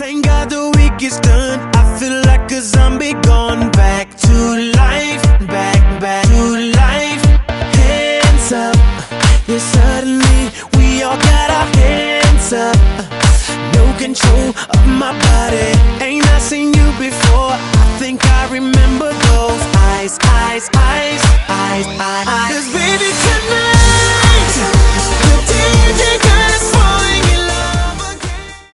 Thank God the week is done. I feel like a zombie gone back to life, back to life. Hands up, yeah, suddenly we all got our hands up. No control of my body. Ain't I seen you before? I think I remember those eyes, eyes, eyes, eyes, eyes.